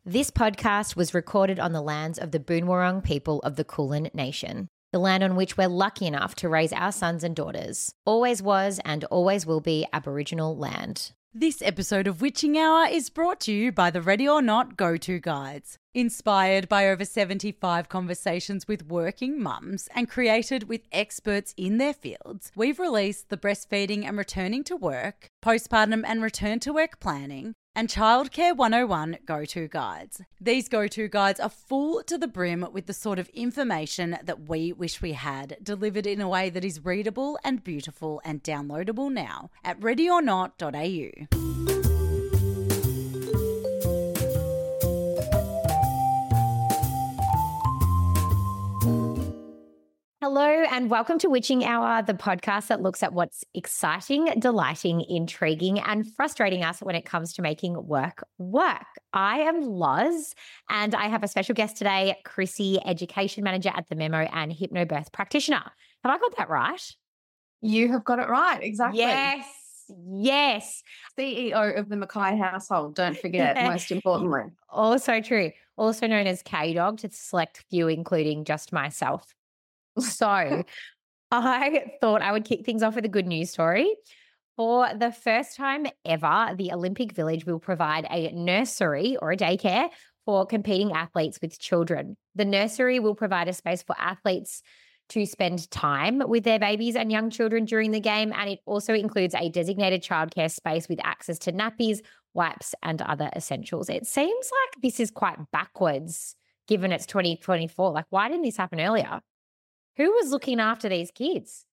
This podcast was recorded on the lands of the Boonwurrung people of the Kulin Nation, the land on which we're lucky enough to raise our sons and daughters. Always was and always will be Aboriginal land. This episode of Witching Hour is brought to you by the Ready or Not Go-To Guides. Inspired by over 75 conversations with working mums and created with experts in their fields, we've released the Breastfeeding and Returning to Work, Postpartum and Return to Work Planning, and Childcare 101 Go-To Guides. These go-to guides are full to the brim with the sort of information that we wish we had, delivered in a way that is readable and beautiful and downloadable now at readyornot.au. Hello and welcome to Witching Hour, the podcast that looks at what's exciting, delighting, intriguing, and frustrating us when it comes to making work work. I am Loz, and I have a special guest today, Chrissy, Education Manager at the Memo and Hypnobirth Practitioner. Have I got that right? You have got it right, exactly. Yes. CEO of the Mackay household, don't forget, most importantly. Also true. Also known as K-Dog to select few, including just myself. So I thought I would kick things off with a good news story. For the first time ever, the Olympic Village will provide a nursery or a daycare for competing athletes with children. The nursery will provide a space for athletes to spend time with their babies and young children during the game, and it also includes a designated childcare space with access to nappies, wipes, and other essentials. It seems like this is quite backwards given it's 2024. Like, why didn't this happen earlier? Who was looking after these kids?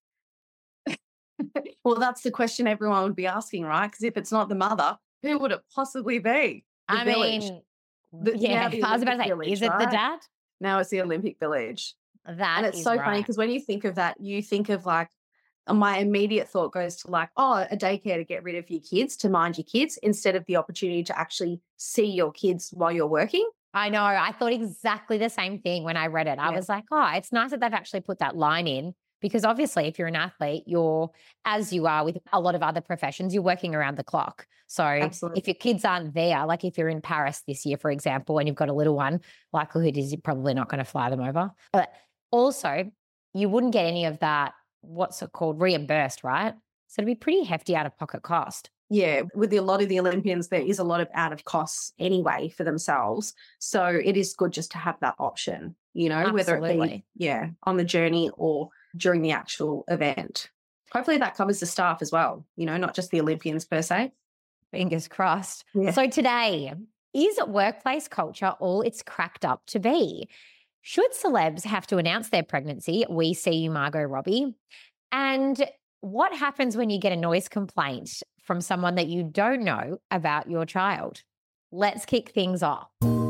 Well, that's the question everyone would be asking, right? Because if it's not the mother, who would it possibly be? I mean, I was about to say, Village, is it the dad? Now it's the Olympic Village. That and it's is so right. funny because when you think of that, you think of like, my immediate thought goes to like, oh, a daycare to get rid of your kids, to mind your kids, instead of the opportunity to actually see your kids while you're working. I know. I thought exactly the same thing when I read it. I was like, oh, it's nice that they've actually put that line in, because obviously if you're an athlete, you're, as you are with a lot of other professions, you're working around the clock. So if your kids aren't there, like if you're in Paris this year, for example, and you've got a little one, likelihood is you're probably not going to fly them over. But also you wouldn't get any of that, what's it called, reimbursed, right? So it'd be pretty hefty out of pocket cost. Yeah, with a lot of the Olympians, there is a lot of out of costs anyway for themselves. So it is good just to have that option, you know, whether it be, on the journey or during the actual event. Hopefully that covers the staff as well, you know, not just the Olympians per se. Fingers crossed. Yeah. So today, is workplace culture all it's cracked up to be? Should celebs have to announce their pregnancy? We see you, Margot Robbie. And what happens when you get a noise complaint from someone that you don't know about your child? Let's kick things off.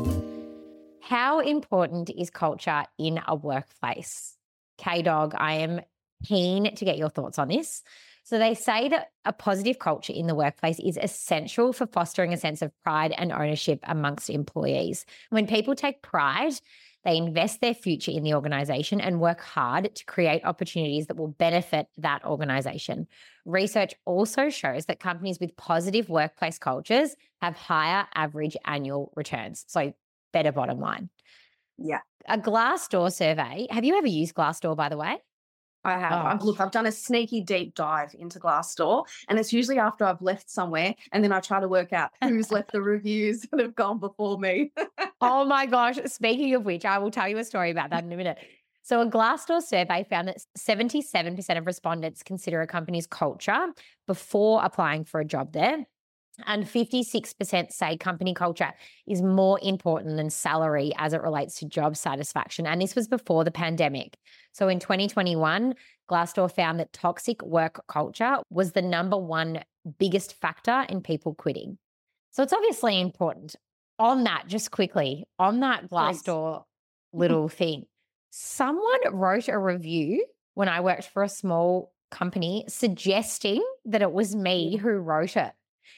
How important is culture in a workplace? K-Dog, I am keen to get your thoughts on this. So they say that a positive culture in the workplace is essential for fostering a sense of pride and ownership amongst employees. When people take pride, they invest their future in the organization and work hard to create opportunities that will benefit that organization. Research also shows that companies with positive workplace cultures have higher average annual returns. So better bottom line. Yeah. A Glassdoor survey. Have you ever used Glassdoor, by the way? I have. I've done a sneaky deep dive into Glassdoor, and it's usually after I've left somewhere and then I try to work out who's left the reviews that have gone before me. Oh my gosh. Speaking of which, I will tell you a story about that in a minute. So a Glassdoor survey found that 77% of respondents consider a company's culture before applying for a job there. And 56% say company culture is more important than salary as it relates to job satisfaction. And this was before the pandemic. So in 2021, Glassdoor found that toxic work culture was the number one biggest factor in people quitting. So it's obviously important. On that, just quickly, on that Glassdoor little thing, someone wrote a review when I worked for a small company suggesting that it was me who wrote it.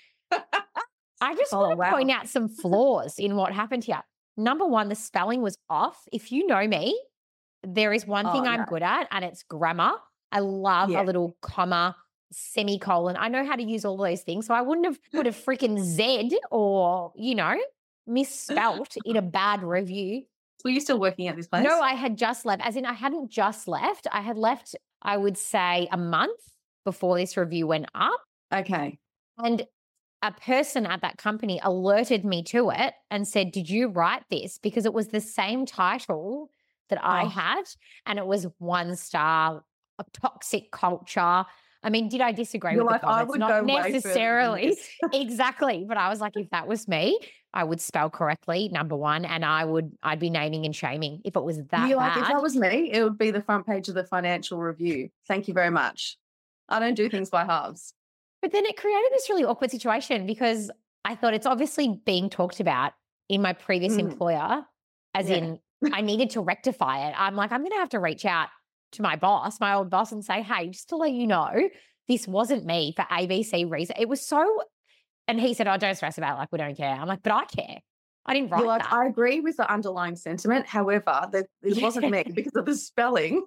I just want to point out some flaws in what happened here. Number one, the spelling was off. If you know me, there is one thing I'm good at, and it's grammar. I love a little comma, semicolon. I know how to use all those things. So I wouldn't have put a freaking Z or, you know, misspelt in a bad review. Were you still working at this place? No, I had just left. As in, I hadn't just left. I had left, I would say, a month before this review went up. Okay. And a person at that company alerted me to it and said, did you write this? Because it was the same title that I had, and it was 1 star, a toxic culture. I mean, did I disagree You're with like, the comments? I would Not go necessarily. way further than Exactly. But I was like, if that was me, I would spell correctly, number one, and I'd be naming and shaming if it was that You're like, bad. if that was me, it would be the front page of the Financial Review. Thank you very much. I don't do things by halves. But then it created this really awkward situation because I thought it's obviously being talked about in my previous employer, as in I needed to rectify it. I'm like, I'm going to have to reach out to my boss, my old boss, and say, hey, just to let you know, this wasn't me for ABC reason. It was so, and he said, oh, don't stress about it. Like, we don't care. I'm like, but I care. I didn't write that. I agree with the underlying sentiment. However, it wasn't me because of the spelling.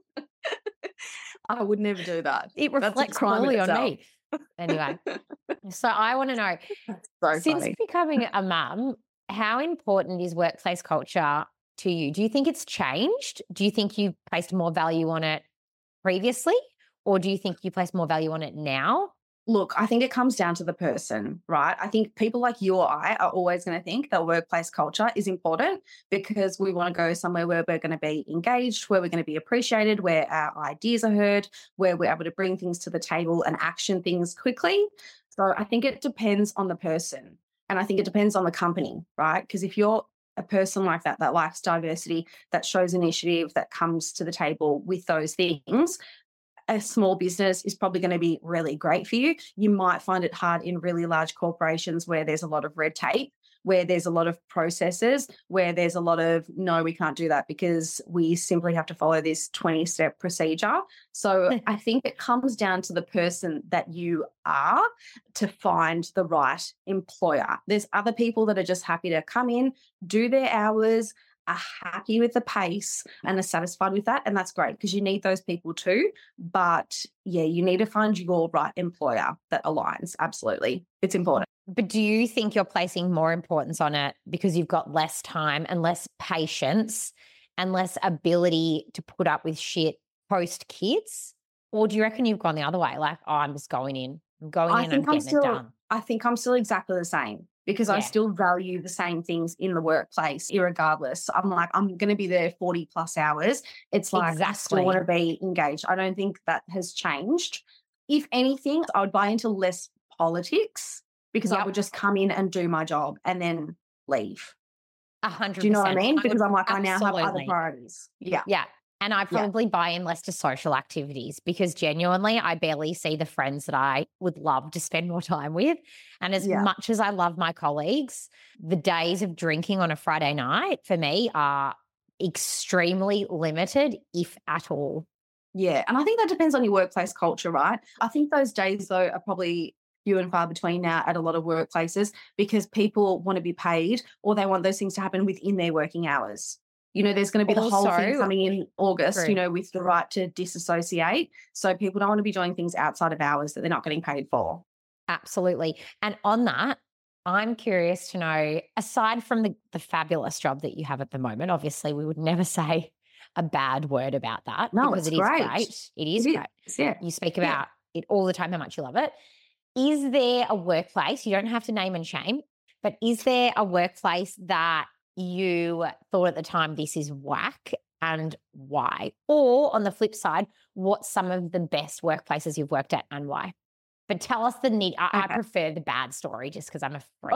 I would never do that. It reflects fully on me. Anyway, so I want to know, since becoming a mum, how important is workplace culture to you? Do you think it's changed? Do you think you placed more value on it previously, or do you think you place more value on it now? Look, I think it comes down to the person, right? I think people like you or I are always going to think that workplace culture is important because we want to go somewhere where we're going to be engaged, where we're going to be appreciated, where our ideas are heard, where we're able to bring things to the table and action things quickly. So I think it depends on the person, and I think it depends on the company, right? Because if you're a person like that likes diversity, that shows initiative, that comes to the table with those things, a small business is probably going to be really great for you. You might find it hard in really large corporations where there's a lot of red tape, where there's a lot of processes, where there's a lot of, no, we can't do that because we simply have to follow this 20-step procedure. So I think it comes down to the person that you are to find the right employer. There's other people that are just happy to come in, do their hours, are happy with the pace and are satisfied with that. And that's great because you need those people too. But yeah, you need to find your right employer that aligns. Absolutely. It's important. But do you think you're placing more importance on it because you've got less time and less patience and less ability to put up with shit post kids? Or do you reckon you've gone the other way? Like, oh, I'm just going in. I'm going in and I'm getting it done. I think I'm still exactly the same. Because I still value the same things in the workplace, irregardless. I'm like, I'm going to be there 40 plus hours. It's like, I still want to be engaged. I don't think that has changed. If anything, I would buy into less politics because I would just come in and do my job and then leave. 100%. Do you know what I mean? Because I'm like, I now have other priorities. Yeah. Yeah. And I probably buy in less to social activities because genuinely I barely see the friends that I would love to spend more time with. And as much as I love my colleagues, the days of drinking on a Friday night for me are extremely limited, if at all. Yeah. And I think that depends on your workplace culture, right? I think those days, though, are probably few and far between now at a lot of workplaces because people want to be paid or they want those things to happen within their working hours. You know, there's going to be the whole thing coming in August, you know, with the right to disassociate. So people don't want to be doing things outside of hours that they're not getting paid for. Absolutely. And on that, I'm curious to know, aside from the fabulous job that you have at the moment, obviously we would never say a bad word about that. No, because it's it great. Is great. It is great. Yeah. You speak about it all the time, how much you love it. Is there a workplace, you don't have to name and shame, but is there a workplace that you thought at the time this is whack and why? Or on the flip side, what's some of the best workplaces you've worked at and why? But tell us the need. I prefer the bad story just because I'm a freak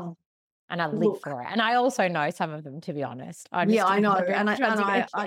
and I live for it. And I also know some of them, to be honest. I know. And I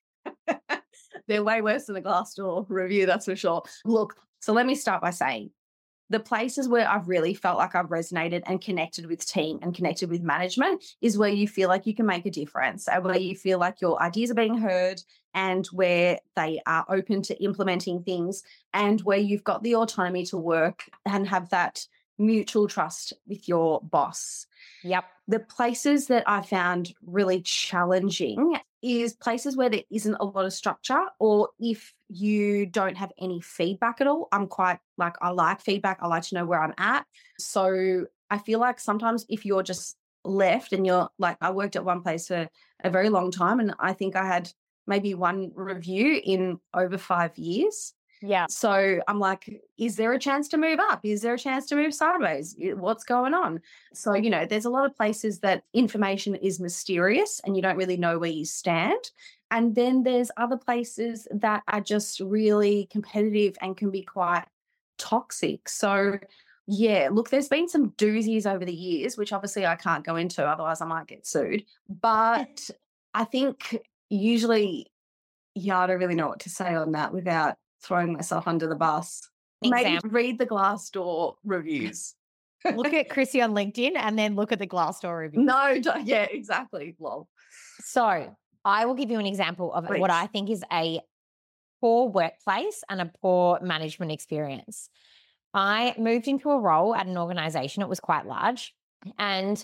they're way worse than a Glassdoor review, that's for sure. Look, so let me start by saying the places where I've really felt like I've resonated and connected with team and connected with management is where you feel like you can make a difference and where you feel like your ideas are being heard and where they are open to implementing things and where you've got the autonomy to work and have that mutual trust with your boss. Yep. The places that I found really challenging is places where there isn't a lot of structure or if you don't have any feedback at all. I'm quite like, I like feedback. I like to know where I'm at. So I feel like sometimes if you're just left and you're like, I worked at one place for a very long time, and I think I had maybe one review in over 5 years. Yeah. So I'm like, is there a chance to move up? Is there a chance to move sideways? What's going on? So, there's a lot of places that information is mysterious and you don't really know where you stand. And then there's other places that are just really competitive and can be quite toxic. So, yeah, look, there's been some doozies over the years, which obviously I can't go into, otherwise I might get sued. But I think usually, I don't really know what to say on that without throwing myself under the bus. Maybe read the Glassdoor reviews. Look at Chrissy on LinkedIn and then look at the Glassdoor reviews. No, yeah, exactly. Lol. So I will give you an example of what I think is a poor workplace and a poor management experience. I moved into a role at an organization. It was quite large, and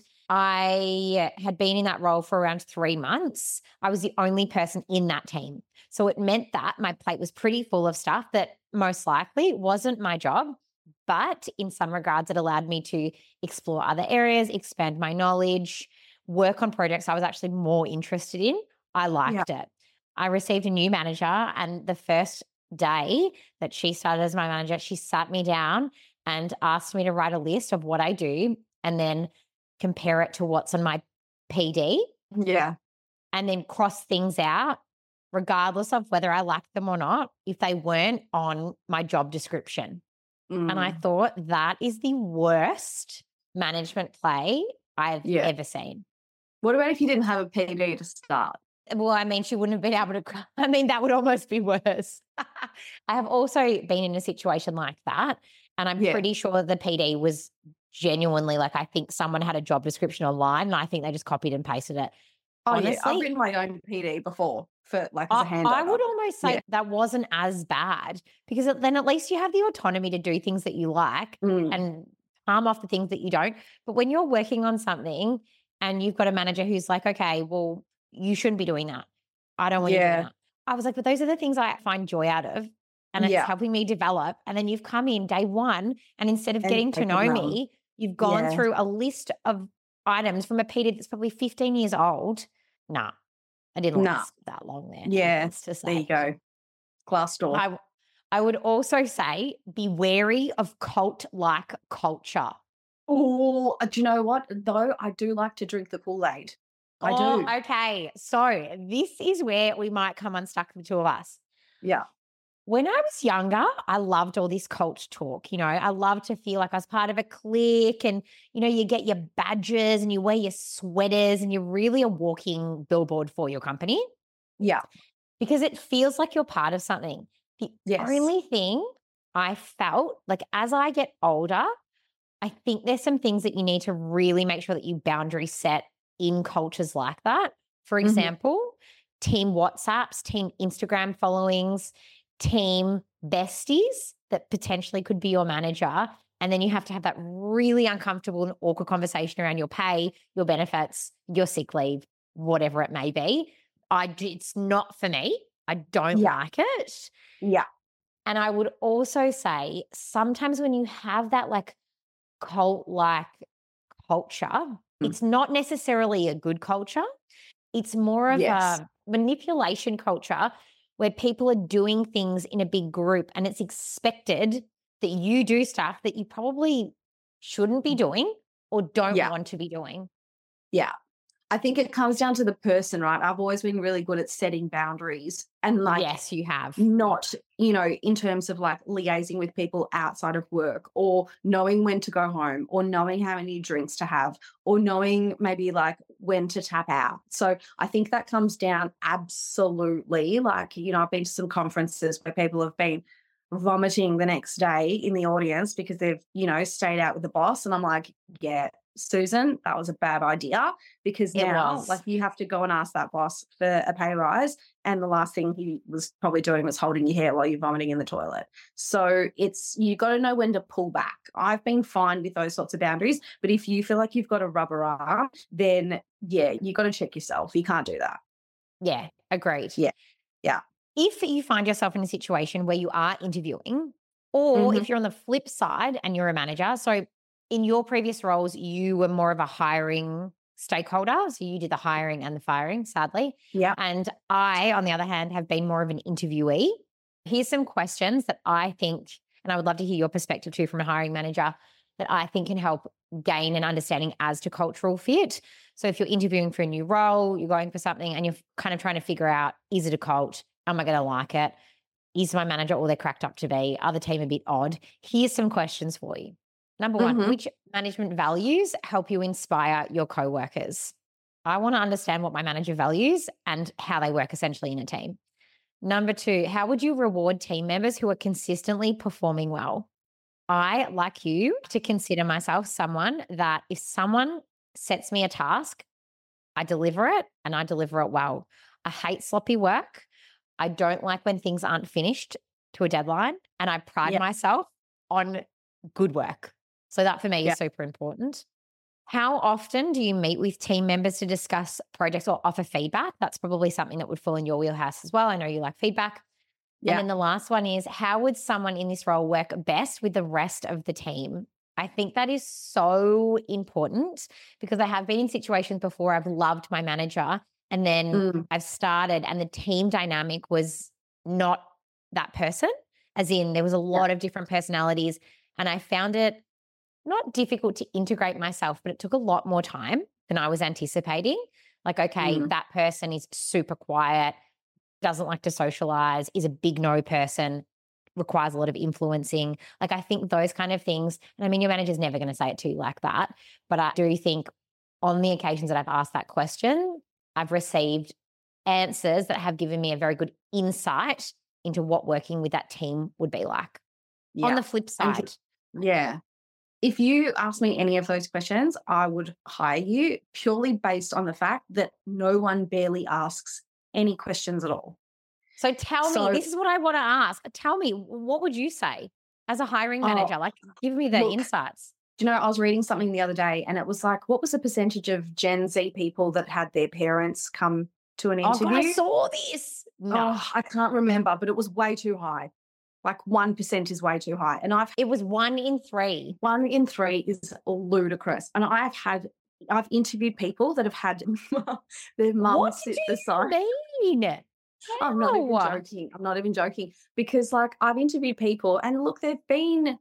I had been in that role for around 3 months. I was the only person in that team. So it meant that my plate was pretty full of stuff that most likely wasn't my job, but in some regards, it allowed me to explore other areas, expand my knowledge, work on projects I was actually more interested in. I liked it. I received a new manager, and the first day that she started as my manager, she sat me down and asked me to write a list of what I do and then compare it to what's on my PD. Yeah. And then cross things out, regardless of whether I liked them or not, if they weren't on my job description. And I thought that is the worst management play I've ever seen. What about if you didn't have a PD to start? Well, I mean, she wouldn't have been able to, that would almost be worse. I have also been in a situation like that. And I'm pretty sure the PD was genuinely like, I think someone had a job description online and I think they just copied and pasted it. Oh, honestly, I've written my own PD before for like as a handover. I would almost say that wasn't as bad because then at least you have the autonomy to do things that you like and palm off the things that you don't. But when you're working on something and you've got a manager who's like, okay, well, you shouldn't be doing that. I don't want you doing that. I was like, but those are the things I find joy out of and it's helping me develop. And then you've come in day one and instead of getting to know me, you've gone through a list of items from a PD that's probably 15 years old. Nah, I didn't last that long there. Yeah, there you go. Glassdoor. I would also say be wary of cult-like culture. Oh, do you know what? Though I do like to drink the Kool-Aid. I do. Okay. So this is where we might come unstuck, the two of us. Yeah. When I was younger, I loved all this cult talk. I loved to feel like I was part of a clique and, you get your badges and you wear your sweaters and you're really a walking billboard for your company. Yeah. Because it feels like you're part of something. The only thing I felt like as I get older, I think there's some things that you need to really make sure that you boundary set in cultures like that. For example, team WhatsApps, team Instagram followings, team besties that potentially could be your manager. And then you have to have that really uncomfortable and awkward conversation around your pay, your benefits, your sick leave, whatever it may be. It's not for me. I don't like it. Yeah. And I would also say sometimes when you have that like cult-like culture, it's not necessarily a good culture. It's more of a manipulation culture where people are doing things in a big group and it's expected that you do stuff that you probably shouldn't be doing or don't want to be doing. Yeah. I think it comes down to the person, right? I've always been really good at setting boundaries and yes, you have. Not, in terms of like liaising with people outside of work or knowing when to go home or knowing how many drinks to have or knowing maybe like when to tap out. So I think that comes down absolutely like, I've been to some conferences where people have been vomiting the next day in the audience because they've, stayed out with the boss. And I'm like, yeah, Susan, that was a bad idea because now like you have to go and ask that boss for a pay rise. And the last thing he was probably doing was holding your hair while you're vomiting in the toilet. So you got to know when to pull back. I've been fine with those sorts of boundaries, but if you feel like you've got a rubber arm, then you got to check yourself. You can't do that. Yeah, agreed. Yeah. Yeah. If you find yourself in a situation where you are interviewing or if you're on the flip side and you're a manager, so in your previous roles, you were more of a hiring stakeholder. So you did the hiring and the firing, sadly. Yeah. And I, on the other hand, have been more of an interviewee. Here's some questions that I think, and I would love to hear your perspective too from a hiring manager, that I think can help gain an understanding as to cultural fit. So if you're interviewing for a new role, you're going for something and you're kind of trying to figure out, is it a cult? Am I going to like it? Is my manager all they're cracked up to be? Are the team a bit odd? Here's some questions for you. Number one, which management values help you inspire your coworkers? I want to understand what my manager values and how they work essentially in a team. Number two, how would you reward team members who are consistently performing well? I, like you, to consider myself someone that if someone sets me a task, I deliver it and I deliver it well. I hate sloppy work. I don't like when things aren't finished to a deadline, and I pride myself on good work. So that for me is super important. How often do you meet with team members to discuss projects or offer feedback? That's probably something that would fall in your wheelhouse as well. I know you like feedback. And then the last one is, how would someone in this role work best with the rest of the team? I think that is so important because I have been in situations before I've loved my manager and then I've started and the team dynamic was not that person, as in there was a lot of different personalities, and I found it not difficult to integrate myself, but it took a lot more time than I was anticipating. Like, okay, that person is super quiet, doesn't like to socialize, is a big no person, requires a lot of influencing. Like, I think those kind of things, and I mean, your manager's never going to say it to you like that, but I do think on the occasions that I've asked that question, I've received answers that have given me a very good insight into what working with that team would be like. Yeah. On the flip side. If you ask me any of those questions, I would hire you purely based on the fact that no one barely asks any questions at all. So tell me, this is what I want to ask. Tell me, what would you say as a hiring manager? Like, give me the insights. Do you know, I was reading something the other day and it was like, what was the percentage of Gen Z people that had their parents come to an interview? Oh, I saw this. No. Oh, I can't remember, but it was way too high. Like 1% is way too high. And it was 1 in 3. 1 in 3 is ludicrous. And I've interviewed people that have had their mum sit beside. What do you mean? I'm not even joking. I'm not even joking. Because like I've interviewed people and look, they've been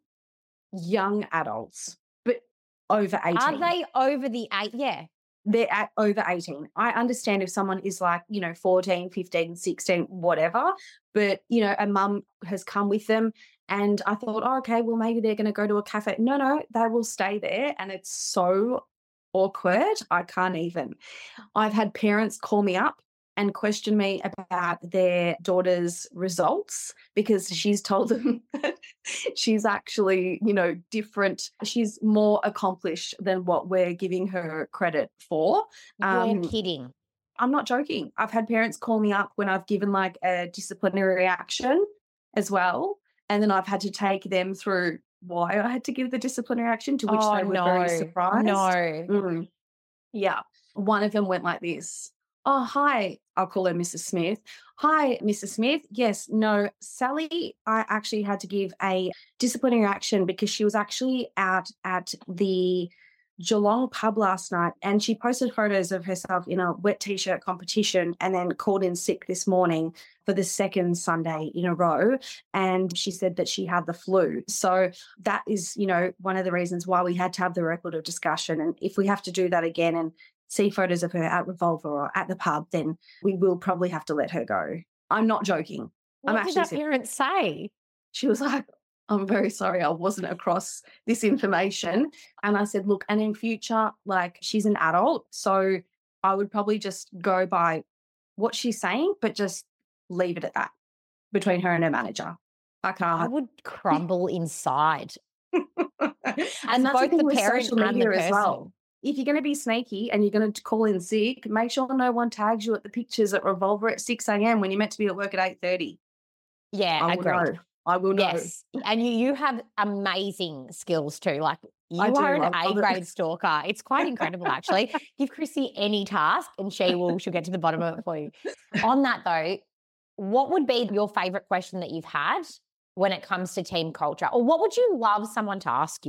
young adults, but over 18. Are they over the 8? Yeah. They're at over 18. I understand if someone is like, 14, 15, 16, whatever, but, a mum has come with them and I thought, oh, okay, well, maybe they're going to go to a cafe. No, they will stay there and it's so awkward. I can't even. I've had parents call me up and question me about their daughter's results because she's told them that she's actually, different. She's more accomplished than what we're giving her credit for. You're kidding. I'm not joking. I've had parents call me up when I've given like a disciplinary action as well. And then I've had to take them through why I had to give the disciplinary action, to which they were very surprised. No. Yeah. One of them went like this. Oh, hi. I'll call her Mrs. Smith. Hi, Mrs. Smith. Yes, no, Sally, I actually had to give a disciplinary action because she was actually out at the Geelong pub last night and she posted photos of herself in a wet T-shirt competition and then called in sick this morning for the second Sunday in a row. And she said that she had the flu. So that is, one of the reasons why we had to have the record of discussion. And if we have to do that again and see photos of her at Revolver or at the pub, then we will probably have to let her go. I'm not joking. What did that parent say? She was like, I'm very sorry, I wasn't across this information. And I said, look, and in future, like she's an adult, so I would probably just go by what she's saying, but just leave it at that between her and her manager. I would crumble inside. And that's both the parent and the person. As well. If you're going to be sneaky and you're going to call in sick, make sure no one tags you at the pictures at Revolver at 6 a.m. when you're meant to be at work at 8:30. Yeah, agreed. I will know. Yes, and you have amazing skills too. Like you are an A-grade stalker. It's quite incredible, actually. Give Chrissy any task and she'll get to the bottom of it for you. On that though, what would be your favourite question that you've had when it comes to team culture, or what would you love someone to ask you?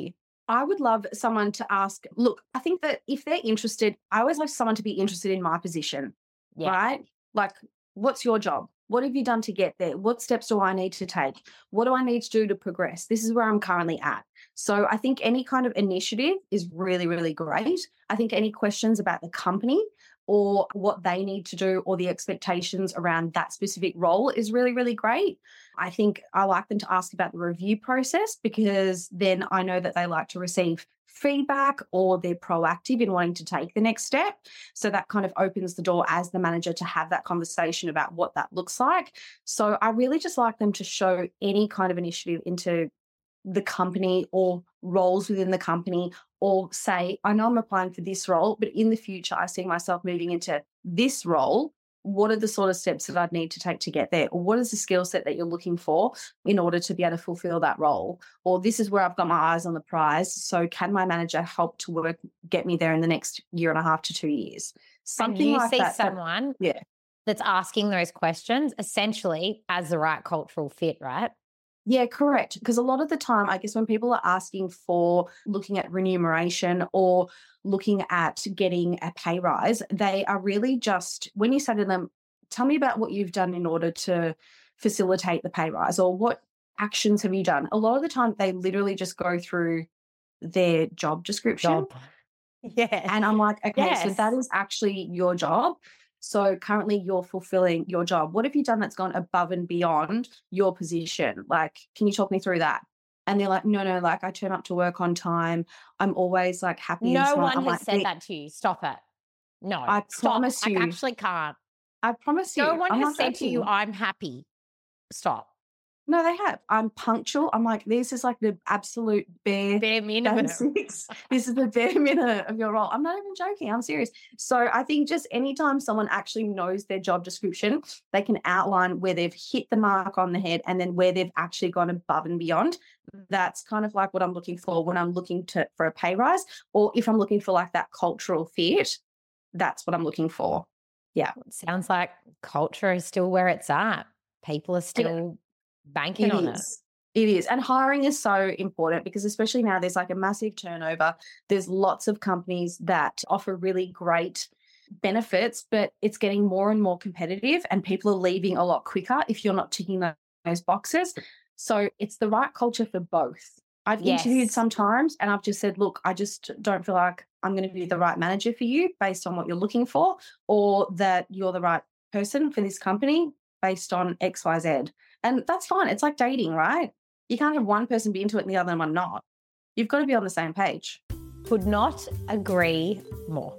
I would love someone to ask, look, I think that if they're interested, I always like someone to be interested in my position, right? Like, what's your job? What have you done to get there? What steps do I need to take? What do I need to do to progress? This is where I'm currently at. So I think any kind of initiative is really, really great. I think any questions about the company or what they need to do or the expectations around that specific role is really, really great. I think I like them to ask about the review process because then I know that they like to receive feedback or they're proactive in wanting to take the next step. So that kind of opens the door as the manager to have that conversation about what that looks like. So I really just like them to show any kind of initiative into the company or roles within the company, or say, I know I'm applying for this role, but in the future, I see myself moving into this role. What are the sort of steps that I'd need to take to get there? Or what is the skill set that you're looking for in order to be able to fulfill that role? Or this is where I've got my eyes on the prize. So can my manager help to get me there in the next 1.5 to 2 years? Something like that. You see someone that's asking those questions essentially as the right cultural fit, right? Yeah, correct. Because a lot of the time, I guess when people are asking for looking at remuneration or looking at getting a pay rise, they are really just, when you say to them, tell me about what you've done in order to facilitate the pay rise or what actions have you done? A lot of the time, they literally just go through their job description. Yeah. And I'm like, okay, so that is actually your job. So currently you're fulfilling your job. What have you done that's gone above and beyond your position? Like, can you talk me through that? And they're like, no, like I turn up to work on time. I'm always like happy. No one has said that to you. Stop it. No. I promise you. I actually can't. I promise you. No one has said to you, I'm happy. Stop. No, they have. I'm punctual. I'm like, this is like the absolute bare minimum. Basics. This is the bare minimum of your role. I'm not even joking. I'm serious. So I think just anytime someone actually knows their job description, they can outline where they've hit the mark on the head and then where they've actually gone above and beyond. That's kind of like what I'm looking for when I'm looking for a pay rise, or if I'm looking for like that cultural fit, that's what I'm looking for. Yeah. It sounds like culture is still where it's at. People are still banking on it. It is. And hiring is so important because especially now there's like a massive turnover. There's lots of companies that offer really great benefits, but it's getting more and more competitive and people are leaving a lot quicker if you're not ticking those boxes. So it's the right culture for both. I've interviewed sometimes and I've just said, look, I just don't feel like I'm going to be the right manager for you based on what you're looking for, or that you're the right person for this company based on X, Y, Z. And that's fine. It's like dating, right? You can't have one person be into it and the other one not. You've got to be on the same page. Could not agree more.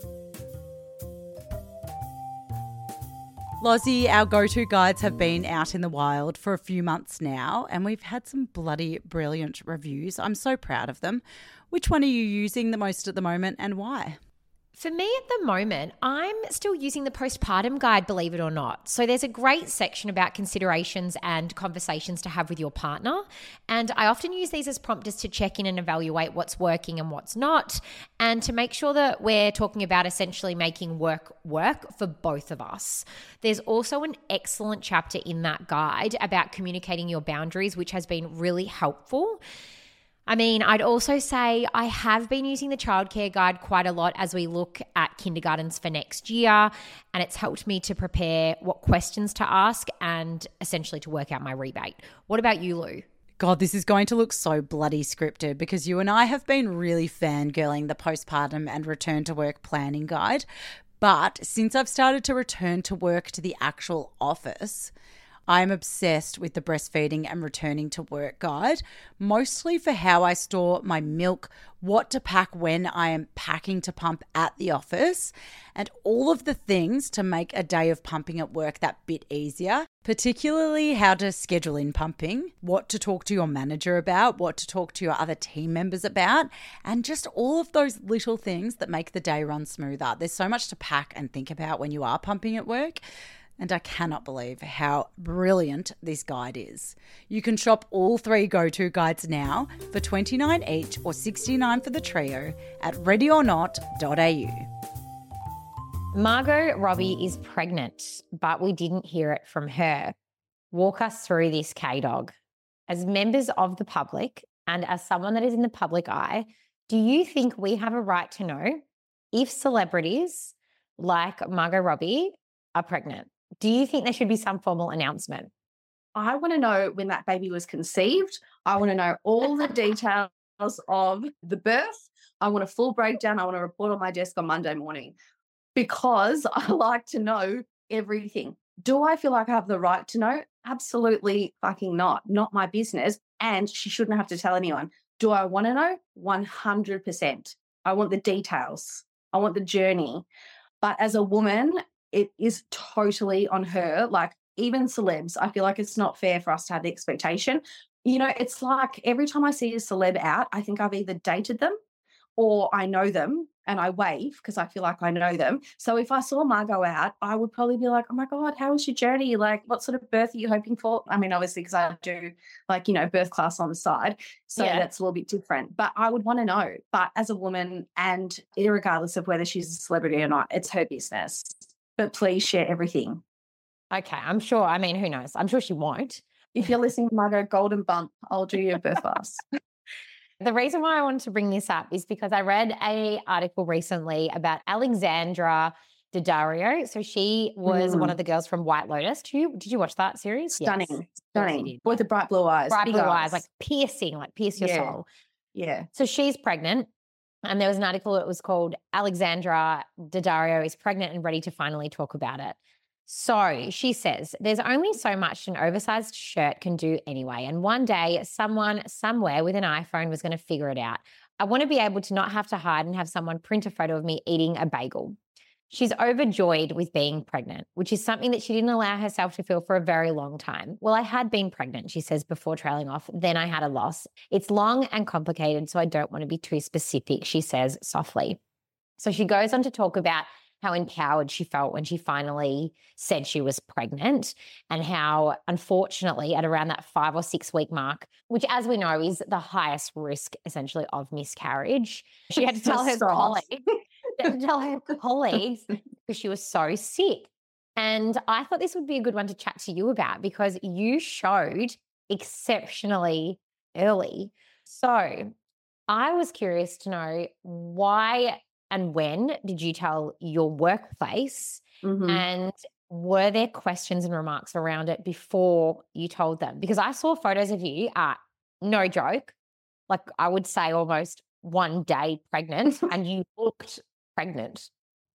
Lozzie, our go-to guides have been out in the wild for a few months now, and we've had some bloody brilliant reviews. I'm so proud of them. Which one are you using the most at the moment and why? For me at the moment, I'm still using the postpartum guide, believe it or not. So there's a great section about considerations and conversations to have with your partner. And I often use these as prompters to check in and evaluate what's working and what's not, and to make sure that we're talking about essentially making work for both of us. There's also an excellent chapter in that guide about communicating your boundaries, which has been really helpful. I mean, I'd also say I have been using the childcare guide quite a lot as we look at kindergartens for next year, and it's helped me to prepare what questions to ask and essentially to work out my rebate. What about you, Lou? God, this is going to look so bloody scripted because you and I have been really fangirling the postpartum and return to work planning guide. But since I've started to return to work to the actual office, I'm obsessed with the breastfeeding and returning to work guide, mostly for how I store my milk, what to pack when I am packing to pump at the office, and all of the things to make a day of pumping at work that bit easier, particularly how to schedule in pumping, what to talk to your manager about, what to talk to your other team members about, and just all of those little things that make the day run smoother. There's so much to pack and think about when you are pumping at work. And I cannot believe how brilliant this guide is. You can shop all 3 go-to guides now for $29 each or $69 for the trio at readyornot.au. Margot Robbie is pregnant, but we didn't hear it from her. Walk us through this, K-Dog. As members of the public and as someone that is in the public eye, Do you think we have a right to know if celebrities like Margot Robbie are pregnant? Do you think there should be some formal announcement? I want to know when that baby was conceived. I want to know all the details of the birth. I want a full breakdown. I want to report on my desk on Monday morning because I like to know everything. Do I feel like I have the right to know? Absolutely fucking not. Not my business. And she shouldn't have to tell anyone. Do I want to know? 100%. I want the details. I want the journey. But as a woman, it is totally on her. Like, even celebs, I feel like it's not fair for us to have the expectation. You know, it's like every time I see a celeb out, I think I've either dated them or I know them and I wave because I feel like I know them. So if I saw Margot out, I would probably be like, oh my God, how was your journey? Like, what sort of birth are you hoping for? I mean, obviously, because I do like, you know, birth class on the side. So that's a little bit different. But I would want to know. But as a woman, and irregardless of whether she's a celebrity or not, it's her business. But please share everything. Okay, I'm sure. I mean, who knows? I'm sure she won't. If you're listening to Margot, golden bump, I'll do your birth class. The reason why I wanted to bring this up is because I read an article recently about Alexandra Daddario. So she was one of the girls from White Lotus. Did you watch that series? Stunning. Yes. Stunning. With the bright blue eyes. Bright blue eyes, like piercing, like pierce your soul. Yeah. So she's pregnant. And there was an article that was called Alexandra Daddario is pregnant and ready to finally talk about it. So she says, there's only so much an oversized shirt can do anyway. And one day, someone somewhere with an iPhone was going to figure it out. I want to be able to not have to hide and have someone print a photo of me eating a bagel. She's overjoyed with being pregnant, which is something that she didn't allow herself to feel for a very long time. Well, I had been pregnant, she says, before trailing off. Then I had a loss. It's long and complicated, so I don't want to be too specific, she says softly. So she goes on to talk about how empowered she felt when she finally said she was pregnant and how, unfortunately, at around that 5 or 6 week mark, which, as we know, is the highest risk essentially of miscarriage, she had to tell her colleagues because she was so sick. And I thought this would be a good one to chat to you about because you showed exceptionally early. So I was curious to know why and when did you tell your workplace? And were there questions and remarks around it before you told them? Because I saw photos of you, no joke, like I would say almost one day pregnant, and you looked pregnant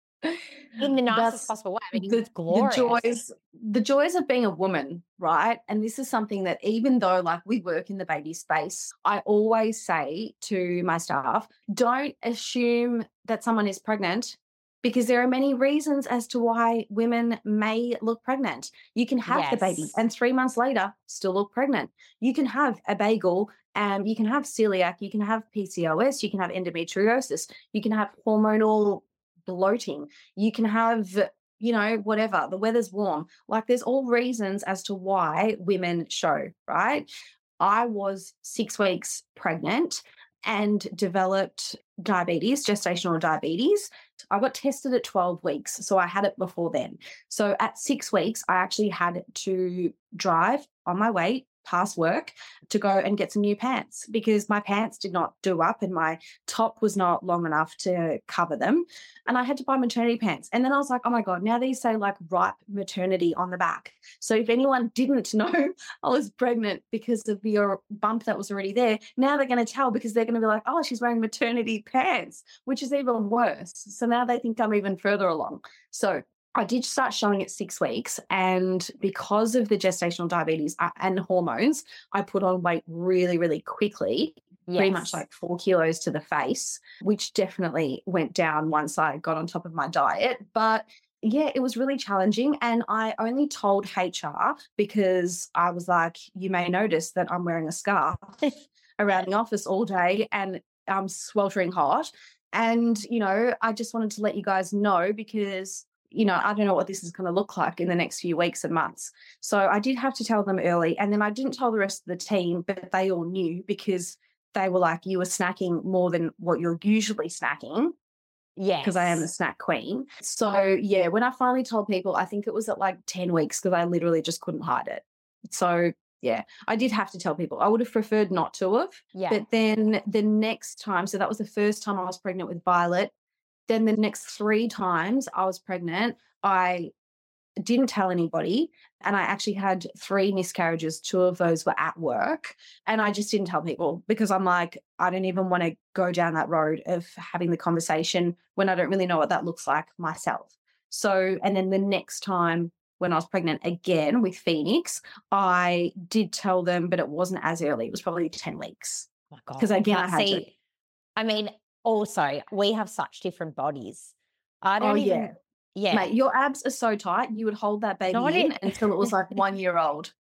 in the nicest possible way. I mean, it's glorious. The joys of being a woman, right? And this is something that even though like we work in the baby space, I always say to my staff, don't assume that someone is pregnant because there are many reasons as to why women may look pregnant. You can have the baby and 3 months later still look pregnant. You can have a bagel and you can have celiac, you can have PCOS, you can have endometriosis, you can have hormonal bloating, you can have, you know, whatever, the weather's warm. Like there's all reasons as to why women show, right? I was 6 weeks pregnant and developed diabetes, gestational diabetes. I got tested at 12 weeks, so I had it before then. So at 6 weeks, I actually had to drive on my way past work to go and get some new pants because my pants did not do up and my top was not long enough to cover them. And I had to buy maternity pants. And then I was like, oh my God, now these say like ripe maternity on the back. So if anyone didn't know I was pregnant because of your bump that was already there, now they're going to tell because they're going to be like, oh, she's wearing maternity pants, which is even worse. So now they think I'm even further along. So I did start showing at 6 weeks, and because of the gestational diabetes and hormones, I put on weight really, really quickly, pretty much like 4 kilos to the face, which definitely went down once I got on top of my diet. But yeah, it was really challenging. And I only told HR because I was like, you may notice that I'm wearing a scarf around the office all day and I'm sweltering hot. And, you know, I just wanted to let you guys know because you know, I don't know what this is going to look like in the next few weeks and months. So I did have to tell them early. And then I didn't tell the rest of the team, but they all knew because they were like, you were snacking more than what you're usually snacking. Yeah. Because I am the snack queen. So yeah, when I finally told people, I think it was at like 10 weeks because I literally just couldn't hide it. So Yeah. I did have to tell people. I would have preferred not to have. Yeah. But then the next time, so that was the first time I was pregnant with Violet. Then the next 3 times I was pregnant, I didn't tell anybody, and I actually had 3 miscarriages. 2 of those were at work, and I just didn't tell people because I'm like, I don't even want to go down that road of having the conversation when I don't really know what that looks like myself. So, and then the next time when I was pregnant again with Phoenix, I did tell them, but it wasn't as early. It was probably 10 weeks. Oh my God. Because again, I had to. I mean, also, we have such different bodies. I don't even. Yeah. Mate, your abs are so tight, you would hold that baby in until it was like 1 year old.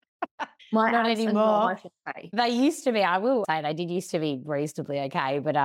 My not abs anymore. are not okay. They used to be, I will say, they did used to be reasonably okay, but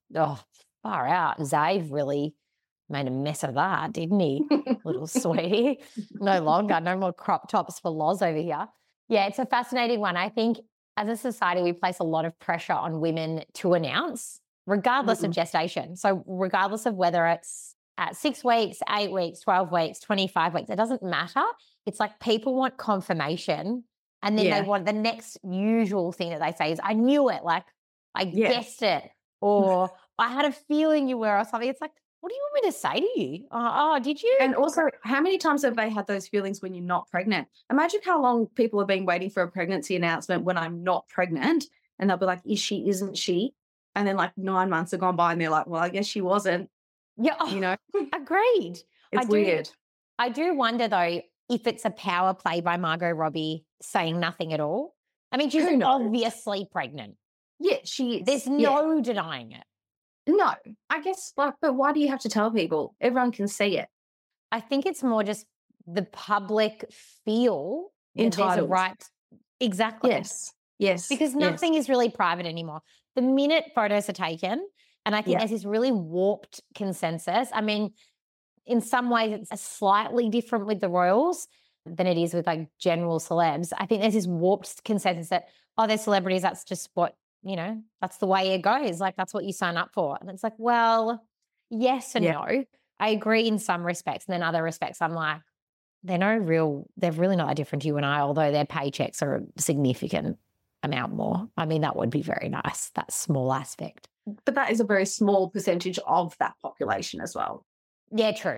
far out. Zave really made a mess of that, didn't he? Little sweetie. No longer, no more crop tops for Loz over here. Yeah, it's a fascinating one. I think as a society, we place a lot of pressure on women to announce, regardless of gestation. So regardless of whether it's at 6 weeks, 8 weeks, 12 weeks, 25 weeks, it doesn't matter. It's like people want confirmation, and then they want the next usual thing that they say is, I knew it, like I guessed it, or I had a feeling you were, or something. It's like, what do you want me to say to you? Oh, did you? And also, how many times have they had those feelings when you're not pregnant? Imagine how long people have been waiting for a pregnancy announcement when I'm not pregnant, and they'll be like, is she, isn't she? And then like 9 months have gone by and they're like, well, I guess she wasn't. Yeah, you know, agreed. It's weird. I do wonder though if it's a power play by Margot Robbie saying nothing at all. I mean, she's obviously pregnant. Yeah, she is. There's no denying it. No, I guess, like, but why do you have to tell people? Everyone can see it. I think it's more just the public feel entitled. There's a right. Exactly. Yes. Because nothing is really private anymore. The minute photos are taken, and I think there's this really warped consensus. I mean, in some ways it's slightly different with the royals than it is with like general celebs. I think there's this warped consensus that, they're celebrities, that's just what, that's the way it goes. Like, that's what you sign up for. And it's like, well, yes and no. I agree in some respects. And then other respects, I'm like, they're really not that different to you and I, although their paychecks are a significant amount more. I mean, that would be very nice, that small aspect. But that is a very small percentage of that population as well. Yeah, true.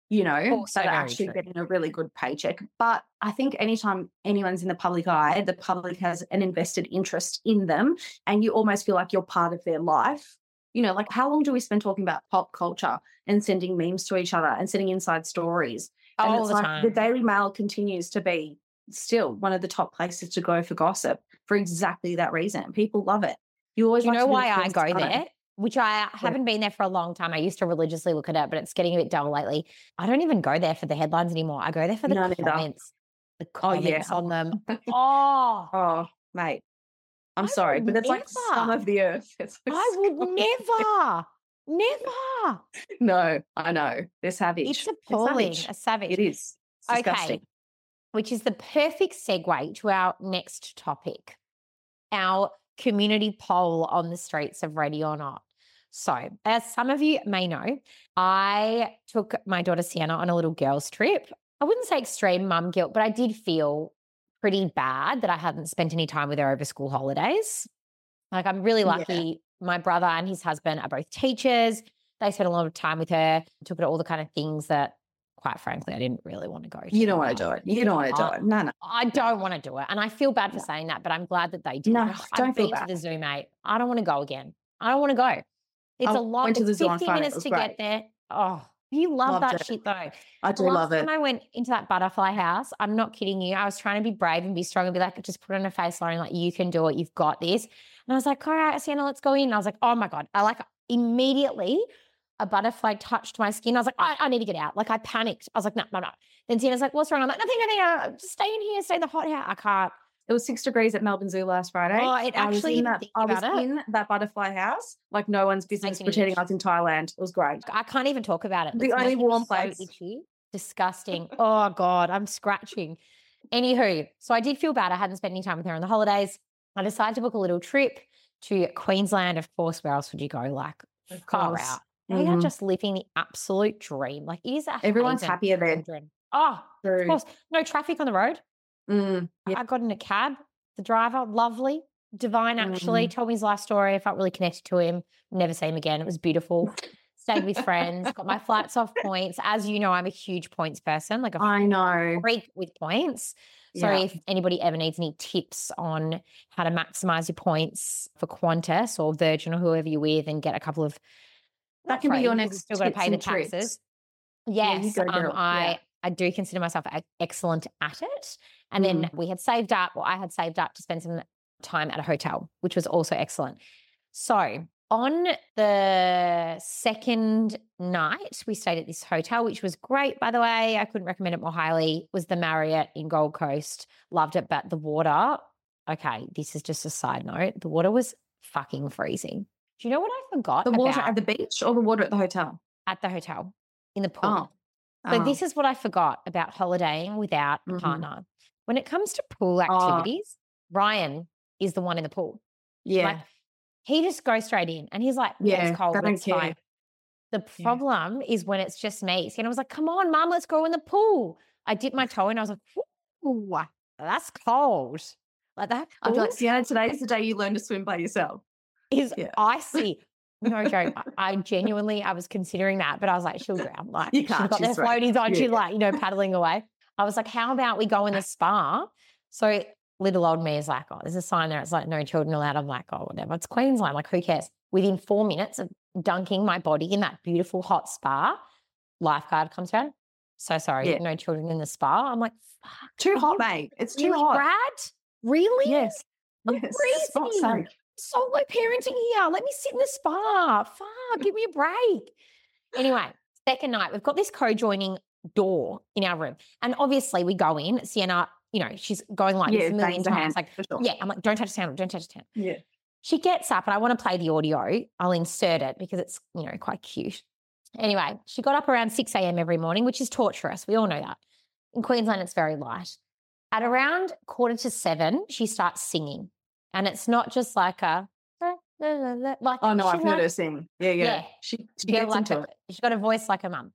Also that are actually getting a really good paycheck. But I think anytime anyone's in the public eye, the public has an invested interest in them, and you almost feel like you're part of their life. Like, how long do we spend talking about pop culture and sending memes to each other and sending inside stories? And all the time. The Daily Mail continues to be still one of the top places to go for gossip for exactly that reason. People love it. You always know why I go there? Which I haven't been there for a long time. I used to religiously look at it, but it's getting a bit dull lately. I don't even go there for the headlines anymore. I go there for the comments. The comments on them. Oh, mate. I'm sorry, but it's like scum of the earth. I would never. No, I know. They're savage. It's appalling. A savage. It is. It's disgusting. Okay. Which is the perfect segue to our next topic. Our community poll on the streets of Ready or Not. So, as some of you may know, I took my daughter Sienna on a little girls' trip. I wouldn't say extreme mum guilt, but I did feel pretty bad that I hadn't spent any time with her over school holidays. Like, I'm really lucky. My brother and his husband are both teachers. They spent a lot of time with her, took her to all the kind of things that, quite frankly, I didn't really want to go to. You don't want to do it. You don't want to do it. No. I don't want to do it. And I feel bad for saying that, but I'm glad that they did. No, don't feel bad. I've been to the zoo, mate. I don't want to go again. I don't want to go. It's a lot. Went to the zoo 50 minutes to get there. Oh, you love that shit though. I do love it. When I went into that butterfly house, I'm not kidding you. I was trying to be brave and be strong and be like, just put on a face, Lauren, like, you can do it. You've got this. And I was like, all right, Sienna, let's go in. And I was like, oh my God. I like immediately a butterfly touched my skin. I was like, I need to get out. Like, I panicked. I was like, no. Then Sienna's like, what's wrong? I'm like, nothing. Just stay in here, stay in the hot house. I can't. It was 6 degrees at Melbourne Zoo last Friday. Oh, it actually, I was in that butterfly house like no one's business, pretending I was in Thailand. It was great. I can't even talk about it. The only warm place. So itchy, disgusting. Oh God, I'm scratching. Anywho, so I did feel bad. I hadn't spent any time with her on the holidays. I decided to book a little trip to Queensland, of course. Where else would you go? Like, far out. They are just living the absolute dream. Like, it is everyone's happier there. Oh, of course. No traffic on the road. Yeah. I got in a cab. The driver, lovely. Divine, actually, told me his life story. I felt really connected to him. Never see him again. It was beautiful. Stayed with friends, got my flights off points. As you know, I'm a huge points person, like a freak with points. So if anybody ever needs any tips on how to maximize your points for Qantas or Virgin or whoever you're with and get a couple of that can be your next still got to pay the taxes. Tricks. Yes, I do consider myself excellent at it. And then we had saved up, or I had saved up to spend some time at a hotel, which was also excellent. So on the second night, we stayed at this hotel, which was great, by the way. I couldn't recommend it more highly. It was the Marriott in Gold Coast. Loved it, but the water, okay, this is just a side note. The water was fucking freezing. Do you know what I forgot? The water at the beach or the water at the hotel? At the hotel, in the pool. So this is what I forgot about holidaying without a partner. When it comes to pool activities, Ryan is the one in the pool. Yeah. Like, he just goes straight in and he's like, it's cold, but it's fine. The problem is when it's just me. So I was like, come on, Mum, let's go in the pool. I dipped my toe in. I was like, ooh, that's cold. Like that. I'd be like, Sienna, today's the day you learn to swim by yourself. Is icy. No joke. I genuinely, I was considering that, but I was like, she'll drown. Like, she's got their floaties on. She's like, paddling away. I was like, how about we go in the spa? So little old me is like, oh, there's a sign there. It's like, no children allowed. I'm like, oh, whatever. It's Queensland. Like, who cares? Within 4 minutes of dunking my body in that beautiful hot spa, lifeguard comes around. So sorry, no children in the spa. I'm like, fuck. Too hot, mate. It's too hot. Brad? Really? Yes. Freezing. Solo parenting here. Let me sit in the spa. Fuck, give me a break. Anyway, second night, we've got this co-joining door in our room. And obviously we go in, Sienna, she's going like this a million times. Like, I'm like, don't touch the handle, don't touch the handle. Yeah. She gets up and I want to play the audio. I'll insert it because it's, quite cute. Anyway, she got up around 6 a.m. every morning, which is torturous. We all know that. In Queensland, it's very light. At around 6:45, she starts singing. And it's not just like a like. Oh no, I've heard her sing. Yeah. She gets into it. She's got a voice like her mum.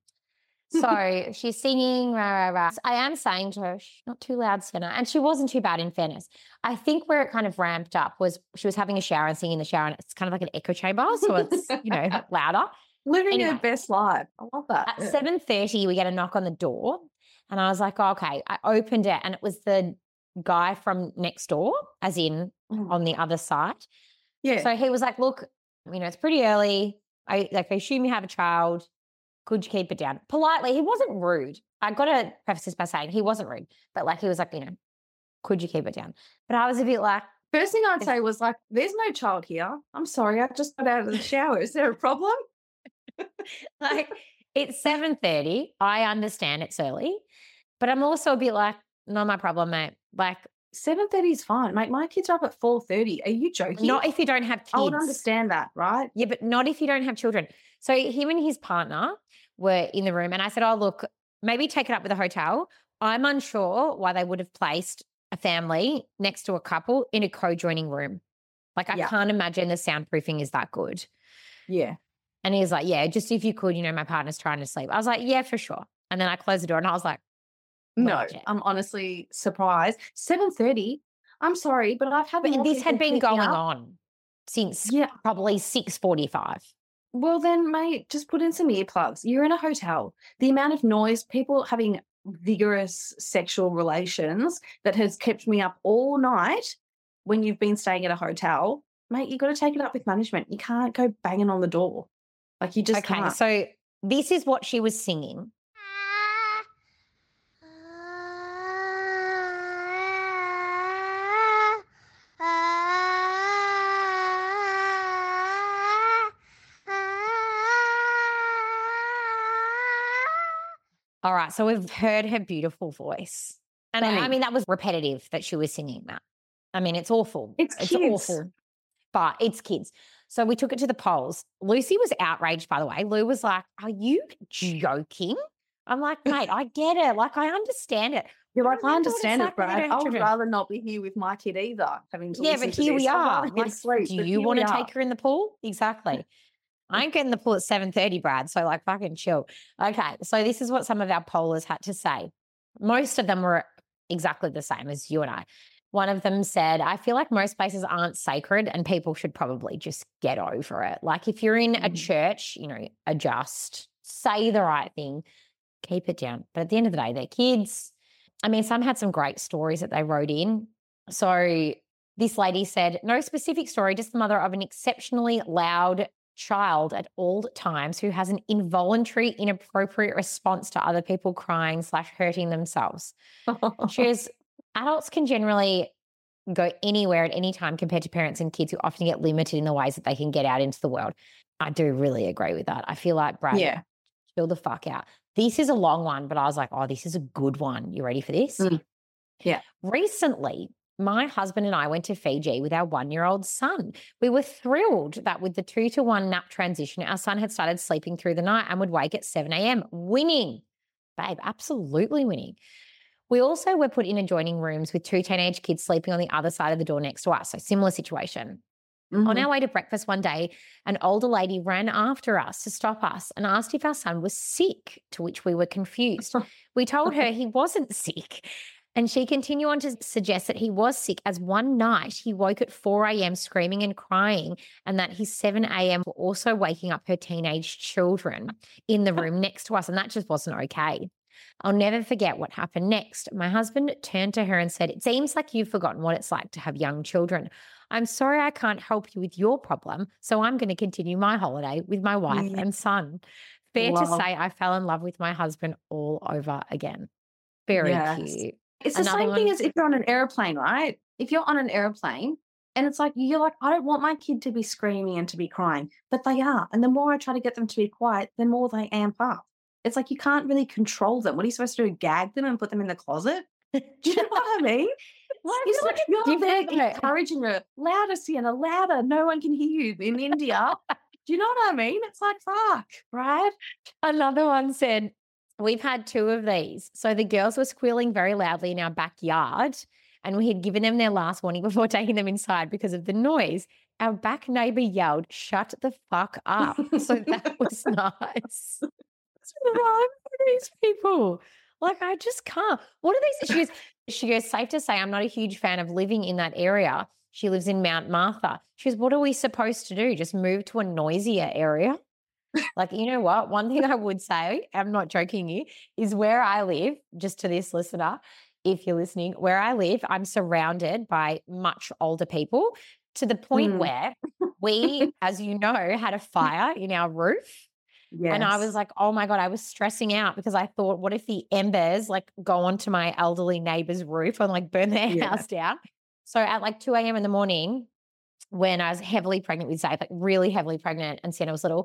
So she's singing, rah, rah, rah. I am saying to her, shh, not too loud, Sienna. And she wasn't too bad, in fairness. I think where it kind of ramped up was she was having a shower and singing in the shower, and it's kind of like an echo chamber, so it's louder. Living her best life. I love that. At 7:30, we get a knock on the door, and I was like, oh, okay. I opened it, and it was the guy from next door, as in on the other side. Yeah. So he was like, look, it's pretty early. I assume you have a child. Could you keep it down? Politely. He wasn't rude. I got to preface this by saying he wasn't rude, but he was like, could you keep it down? But I was a bit like. First thing I'd say was like, there's no child here. I'm sorry. I just got out of the shower. Is there a problem? It's 7:30. I understand it's early, but I'm also a bit like, not my problem, mate. 7:30 is fine, mate. My kids are up at 4:30. Are you joking? Not if you don't have kids. I would understand that, right? Yeah, but not if you don't have children. So him and his partner were in the room, and I said, oh, look, maybe take it up with the hotel. I'm unsure why they would have placed a family next to a couple in a co-joining room. I can't imagine the soundproofing is that good. Yeah. And he's like, yeah, just if you could, my partner's trying to sleep. I was like, yeah, for sure. And then I closed the door and I was like, no, I'm honestly surprised. 7:30. I'm sorry, but I've had. But this had been going on since probably 6:45. Well, then, mate, just put in some earplugs. You're in a hotel. The amount of noise, people having vigorous sexual relations that has kept me up all night when you've been staying at a hotel, mate, you've got to take it up with management. You can't go banging on the door. You just can't. Okay, so this is what she was singing. All right, so we've heard her beautiful voice. And I mean, that was repetitive that she was singing that. I mean, it's awful. It's awful, but it's kids. So we took it to the polls. Lucy was outraged, by the way. Lou was like, are you joking? I'm like, mate, I get it. I understand it. You're like, I understand it, Brad. I would rather not be here with my kid either, having to listen but to here this. We are. Sleep, do you want to take her in the pool? Exactly. I ain't getting the pool at 7:30, Brad, so fucking chill. Okay, so this is what some of our pollers had to say. Most of them were exactly the same as you and I. One of them said, I feel like most places aren't sacred and people should probably just get over it. Like if you're in a church, adjust, say the right thing, keep it down. But at the end of the day, they're kids. I mean, some had some great stories that they wrote in. So this lady said, no specific story, just the mother of an exceptionally loud child at all times who has an involuntary, inappropriate response to other people crying/hurting themselves. She goes, adults can generally go anywhere at any time compared to parents and kids who often get limited in the ways that they can get out into the world. I do really agree with that. I feel like, Brad, chill the fuck out. This is a long one, but I was like, oh, this is a good one. You ready for this? Yeah. Recently, my husband and I went to Fiji with our 1-year-old son. We were thrilled that with the 2-to-1 nap transition, our son had started sleeping through the night and would wake at 7 a.m. Winning. Babe, absolutely winning. We also were put in adjoining rooms with 2 teenage kids sleeping on the other side of the door next to us. So similar situation. On our way to breakfast one day, an older lady ran after us to stop us and asked if our son was sick, to which we were confused. We told her he wasn't sick. And she continued on to suggest that he was sick, as one night he woke at 4 a.m. screaming and crying, and that his 7 a.m. were also waking up her teenage children in the room next to us. And that just wasn't okay. I'll never forget what happened next. My husband turned to her and said, it seems like you've forgotten what it's like to have young children. I'm sorry I can't help you with your problem, so I'm going to continue my holiday with my wife and son. Fair to say I fell in love with my husband all over again. Very cute. It's the same thing as if you're on an airplane, right? If you're on an airplane and it's like, you're like, I don't want my kid to be screaming and to be crying, but they are. And the more I try to get them to be quiet, the more they amp up. It's like you can't really control them. What are you supposed to do? Gag them and put them in the closet? Do you know what I mean? It's like you're there encouraging her, louder, Sienna, louder. No one can hear you in India. Do you know what I mean? It's like, fuck, right? Another one said, we've had 2 of these. So the girls were squealing very loudly in our backyard, and we had given them their last warning before taking them inside because of the noise. Our back neighbor yelled, shut the fuck up. So that was nice. What's wrong with these people? Like, I just can't. What are these issues? She goes, safe to say, I'm not a huge fan of living in that area. She lives in Mount Martha. She goes, what are we supposed to do? Just move to a noisier area? Like, you know what? One thing I would say, I'm not joking you, is where I live, just to this listener, if you're listening, where I live, I'm surrounded by much older people to the point where we, as you know, had a fire in our roof. Yes. And I was like, oh my God, I was stressing out because I thought, what if the embers like go onto my elderly neighbor's roof and like burn their house down? So at like 2 a.m. in the morning, when I was heavily pregnant with Zaid, like really heavily pregnant, and Sienna was little,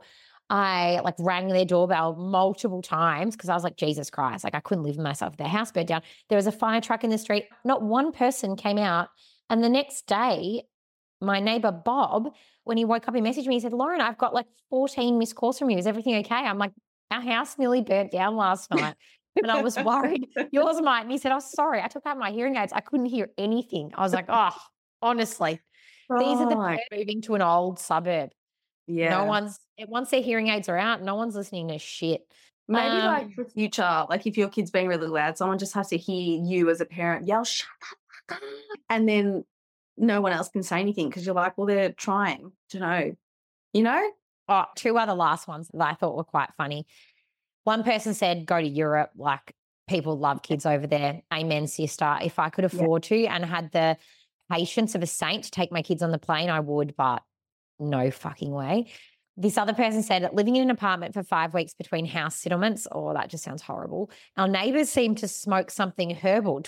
I like rang their doorbell multiple times because I was like, Jesus Christ, like I couldn't live with myself if their house burned down. There was a fire truck in the street. Not one person came out. And the next day, my neighbor Bob, when he woke up, he messaged me. He said, Lauren, I've got like 14 missed calls from you. Is everything okay? I'm like, our house nearly burnt down last night. And I was worried. Yours might. And he said, oh, sorry. I took out my hearing aids. I couldn't hear anything. I was like, oh, honestly, these are the people moving to an old suburb. Yeah. Once their hearing aids are out, no one's listening to shit. Maybe like for future, like if your kid's being really loud, someone just has to hear you as a parent yell, shut up. And then no one else can say anything because you're like, well, they're trying to know, you know? Oh, 2 other last ones that I thought were quite funny. One person said, go to Europe. Like people love kids over there. Amen, sister. If I could afford to and had the patience of a saint to take my kids on the plane, I would, but no fucking way. This other person said, living in an apartment for 5 weeks between house settlements, oh, that just sounds horrible. Our neighbours seem to smoke something herbal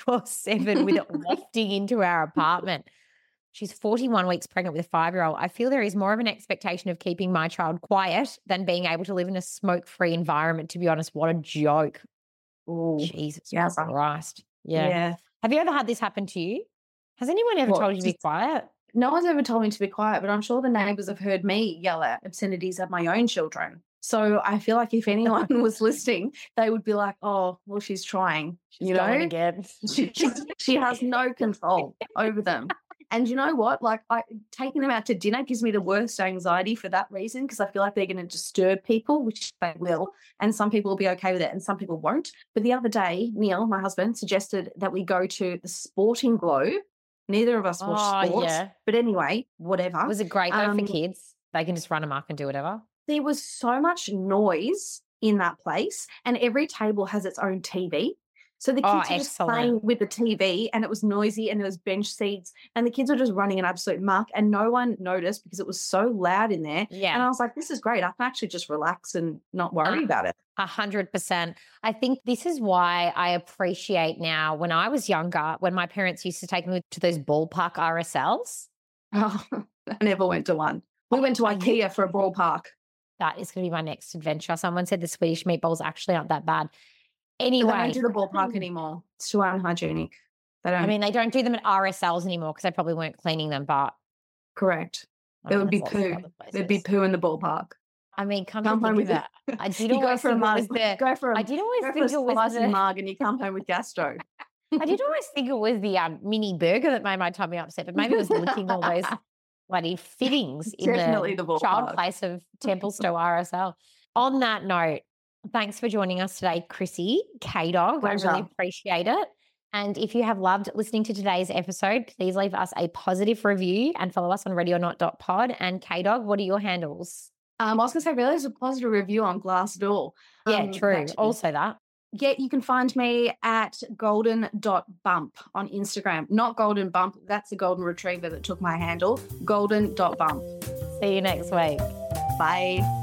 24/7 with it wafting into our apartment. She's 41 weeks pregnant with a 5-year-old. I feel there is more of an expectation of keeping my child quiet than being able to live in a smoke-free environment. To be honest, what a joke. Oh, Jesus Christ. Yeah. Have you ever had this happen to you? Has anyone ever told you to be quiet? No one's ever told me to be quiet, but I'm sure the neighbours have heard me yell at obscenities at my own children. So I feel like if anyone was listening, they would be like, oh, well, she's trying, she's going again. She has no control over them. And you know what? Like taking them out to dinner gives me the worst anxiety for that reason because I feel like they're going to disturb people, which they will. And some people will be okay with it and some people won't. But the other day, Neil, my husband, suggested that we go to the Sporting Globe Neither of us watched sports. Yeah. But anyway, whatever. Was it great though for kids? They can just run amok and do whatever. There was so much noise in that place, and every table has its own TV. So the kids were just playing with the TV, and it was noisy, and there was bench seats, and the kids were just running an absolute muck, and no one noticed because it was so loud in there. Yeah. And I was like, this is great. I can actually just relax and not worry about it. 100%. I think this is why I appreciate now when I was younger, when my parents used to take me to those ballpark RSLs. Oh, I never went to one. We went to IKEA for a ballpark. That is going to be my next adventure. Someone said the Swedish meatballs actually aren't that bad. Anyway. They don't do the ballpark anymore. It's too unhygienic. They don't do them at RSLs anymore because they probably weren't cleaning them, but. Correct. There would be poo. There'd be poo in the ballpark. I mean, come home with that. I did always think it was the. Go for a spicy mug and you come home with gastro. I did always think it was the mini burger that made my tummy upset, but maybe it was licking all those bloody fittings in the child place of Templestowe RSL. On that note, thanks for joining us today, Chrissy K-Dog. I really appreciate it. And if you have loved listening to today's episode, please leave us a positive review and follow us on radionaut.pod. And K-Dog, what are your handles? I was going to say, really, there's a positive review on Glassdoor. Yeah, true. Also that. Yeah, you can find me at golden.bump on Instagram. Not Golden Bump. That's a golden retriever that took my handle. Golden.bump. See you next week. Bye.